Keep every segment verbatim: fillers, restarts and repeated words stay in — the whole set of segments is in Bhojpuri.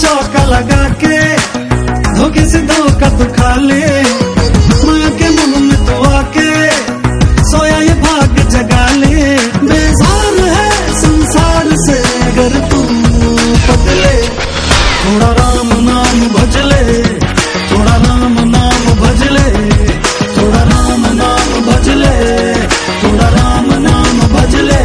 चौका लगा के धोखे से धोखा तो खा ले। माँ के मुंह में तो आके सोया ये भाग जगा ले। बेजार है संसार से अगर तू बदले, थोड़ा राम नाम भज ले, थोड़ा राम नाम भज ले, थोड़ा राम नाम भज ले, थोड़ा राम नाम भज ले।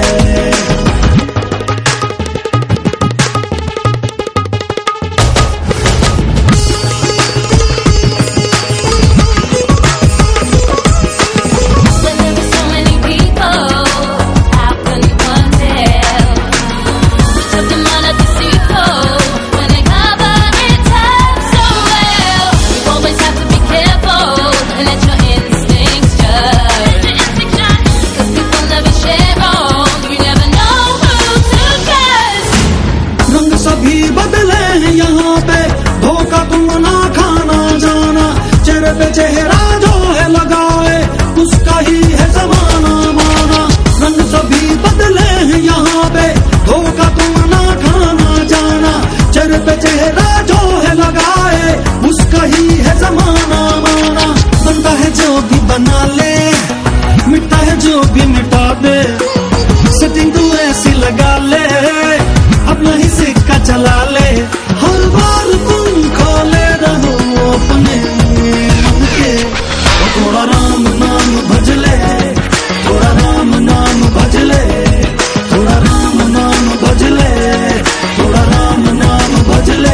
सभी बदले हैं यहाँ पे, धोखा तुम ना खाना जाना। चेहरे पे चेहरा जो है लगाए उसका ही है जमाना माना। रंग सभी बदले हैं यहाँ पे, धोखा तुम ना खाना जाना। चेहरे पे चेहरा जो है लगाए उसका ही है जमाना माना। बनता है जो भी बना ले, मिटता है जो भी मिटा दे। सेटिंग तू ऐसी लगा ले, अपना ही सिक्का चला ले। हर बार तुम खोले रहो अपने मन के, थोड़ा राम नाम भज ले, थोड़ा राम नाम भज ले, थोड़ा राम नाम भज ले, थोड़ा राम नाम भज ले।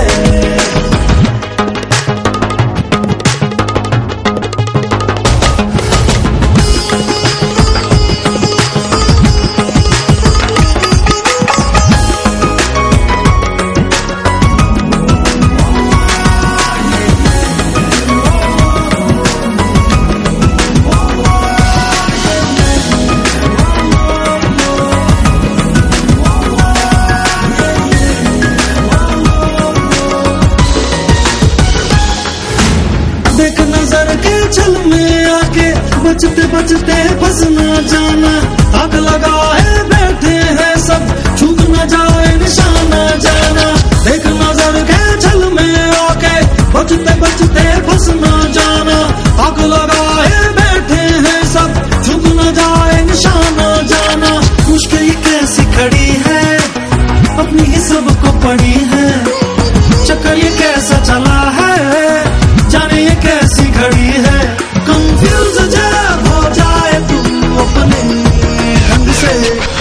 देख नजर के छल में आके बचते बचते फंस न जाना। आग लगाए बैठे हैं सब, छूट न जाए निशाना जाना। देख नजर के छल में आके बचते बचते फंस न जाना। आग लगाए बैठे हैं सब, छूट न जाए निशाना जाना। मुश्किल कैसी खड़ी है, अपनी ही सबको पड़ी है। चक्कर ये कैसा चला है, जाने ये कैसी घड़ी है। कंफ्यूज जब हो जाए तू अपने ढंग से,